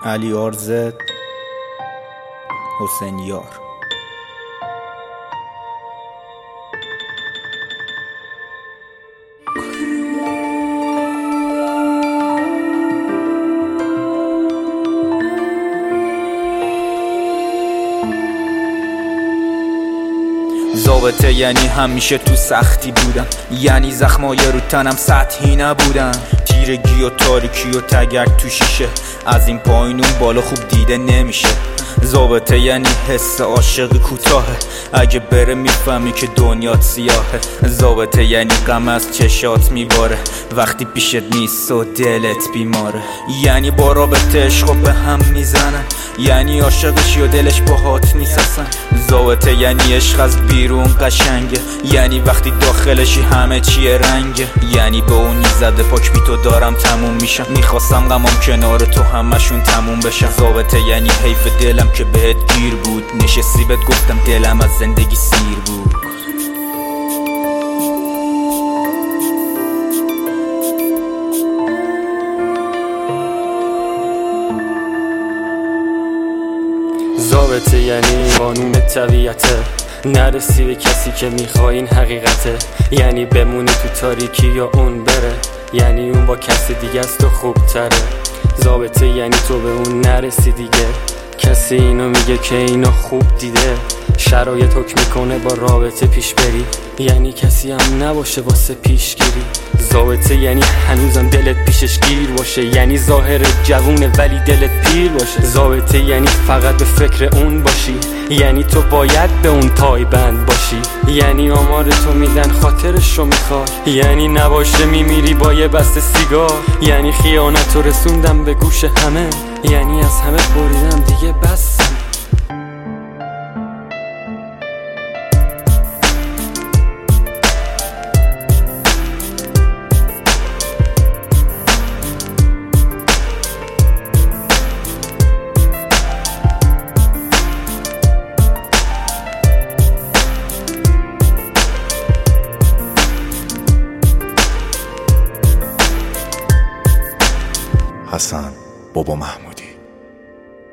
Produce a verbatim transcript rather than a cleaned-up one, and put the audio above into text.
علی آرزد، حسین یار. ضابطه یعنی همیشه تو سختی بودم، یعنی زخمای رو تنم سطحی نبودن، تیرگی و تاریکی و تگرگ تو شیشه، از این پایین اون بالا خوب دیده نمیشه. ضابطه یعنی حس عاشقی کوتاهه، اگه بره میفهمی که دنیات سیاهه. ضابطه یعنی غم از چشات میباره وقتی پیشت نیست و دلت بیماره، یعنی با رابطه عشقو به هم میزنن، یعنی عاشقشی و دلش باهات نیست اصلا. ضابطه یعنی عشق از بیرون قشنگه، یعنی وقتی داخلشی همه چیه رنگه، یعنی به اونی زده پاک بی تو دارم تموم میشم، میخواستم غمام کنار تو همشون تموم بشن. ضابطه یعنی حیف دلم که بهت گیر بود، نشستی بهت گفتم دلم از زندگی سیر بود. ضابطه یعنی قانون طبیعته، نرسی به کسی که میخوای این حقیقته، یعنی بمونی تو تاریکی یا اون بره، یعنی اون با کسی دیگه است تو خوب تره. ضابطه یعنی تو به اون نرسی دیگه، کسی اینو میگه که اینو خوب دیده، شرایط حکم میکنه با رابطه پیش بری، یعنی کسی هم نباشه واسه پیشگیری. ضابطه یعنی هنوزم دلت پیشش گیر باشه، یعنی ظاهر جوونه ولی دلت پیر باشه. ضابطه یعنی فقط به فکر اون باشی، یعنی تو باید به اون پایبند باشی، یعنی آمار تو میدن خاطرشو میخوای، یعنی نباشه میمیری با یه بسته سیگار، یعنی خیانت رو رسوندم به گوش همه، یعنی از همه بریدم دیگه بسم. حسن بابا محمود.